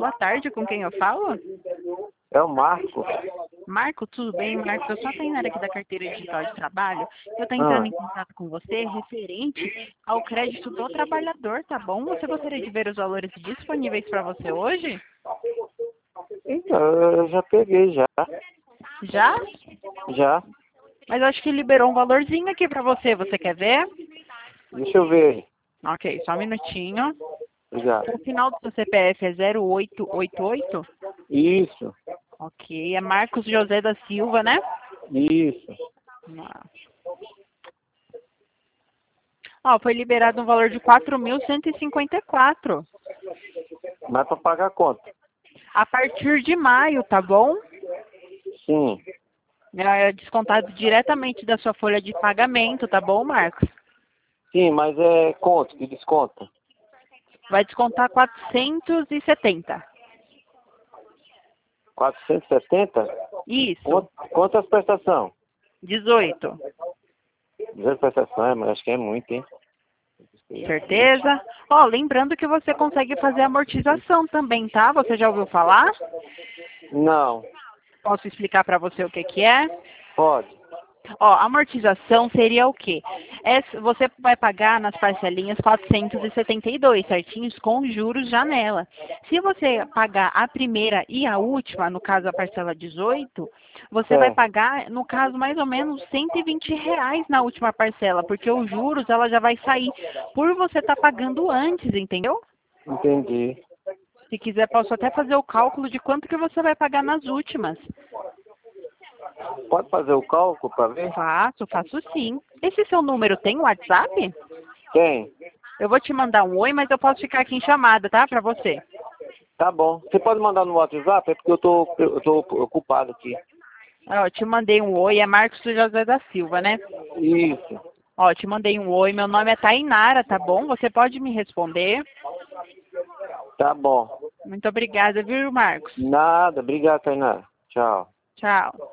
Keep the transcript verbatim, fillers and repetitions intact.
boa tarde, com quem eu falo? É o Marco. Marco, tudo bem? Marco, eu sou a Tainara aqui da Carteira Digital de Trabalho. Eu estou Ah, entrando em contato com você referente ao crédito do trabalhador, tá bom? Você gostaria de ver os valores disponíveis para você hoje? então, eu já peguei já. Já? Já. Mas eu acho que liberou um valorzinho aqui para você. Você quer ver? Deixa eu ver aí. Ok, só um minutinho. Obrigado. O final do seu C P F é zero oito oito oito? Isso. Ok, é Marcos José da Silva, né? Isso. Ah. Ó, foi liberado um valor de quatro mil cento e cinquenta e quatro. Mas para pagar quanto? A partir de maio, tá bom? Sim. É descontado diretamente da sua folha de pagamento, tá bom, Marcos? Sim, mas é quanto que desconta? Vai descontar quatrocentos e setenta. quatrocentos e setenta? Isso, Quanto, quantas prestações? dezoito. dezoito prestações, mas acho que é muito, hein? Certeza? Ó, lembrando que você consegue fazer amortização também, tá? Você já ouviu falar? Não. Posso explicar para você o que que é? Pode. Ó, amortização seria o quê? É, você vai pagar nas parcelinhas quatrocentos e setenta e dois, certinhos, com juros janela. Se você pagar a primeira e a última, no caso a parcela dezoito, você vai Certo. pagar, no caso, mais ou menos cento e vinte reais na última parcela, porque os juros ela já vai sair por você estar pagando antes, entendeu? Entendi. Se quiser, posso até fazer o cálculo de quanto que você vai pagar nas últimas. Pode fazer o cálculo para ver? Faço, faço sim. Esse seu número tem WhatsApp? Tem. Eu vou te mandar um oi, mas eu posso ficar aqui em chamada, tá? Pra você. Tá bom. Você pode mandar no WhatsApp? É porque eu tô, eu tô ocupado aqui. Ó, eu te mandei um oi, é Marcos José da Silva, né? Isso. Ó, te mandei um oi, meu nome é Tainara, tá bom? Você pode me responder. Tá bom. Muito obrigada, viu, Marcos? Nada. Obrigado, Tainá. Tchau. Tchau.